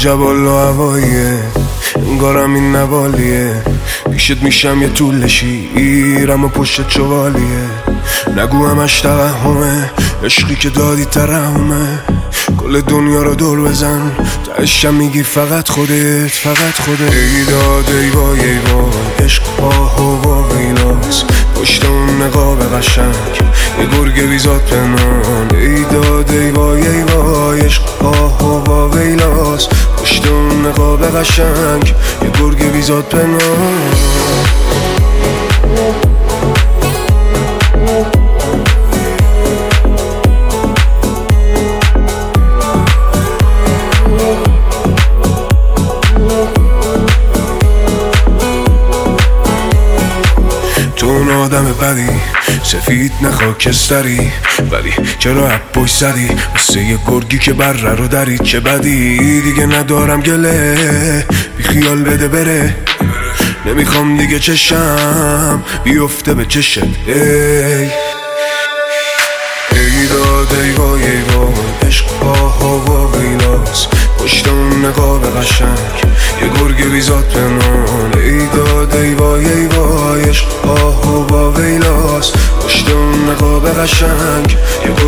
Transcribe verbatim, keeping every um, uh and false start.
جبال و هواییه، انگارم این نوالیه. پیشت میشم یه طول شیرم و پشت چوالیه. نگو همش توهمه، عشقی که دادی ترحمه. کل دنیا رو دور بزن، تهشم میگی فقط خودت، فقط خودت. ای داد ای وای ای وای، عشق آه و واویلاس. پشت اون نقاب قشنگ یه گرگ بیزاد پنهان. ای داد ای وای ای وای، عشق آه و واویلاس. پشت اون نقاب قشنگ یه گرگ بیزاد پنهان. تو اون آدم بدی، سفید نه خاکستری، ولی چرا عبوش زدی واسه یه گرگی که بره رو دارید؟ چه بدی دیگه ندارم گله، بی خیال بده بره. نمیخوام دیگه چشم بیفته به چشت. ای ای داد ای وای ای وای، عشق آه و واویلاس. پشت اون نقاب قشنگ یه گرگ بیزاد پنهان. ای داد ای وای ای وای، عشق آه و واویلاس. پشت اون نقاب قشنگ یه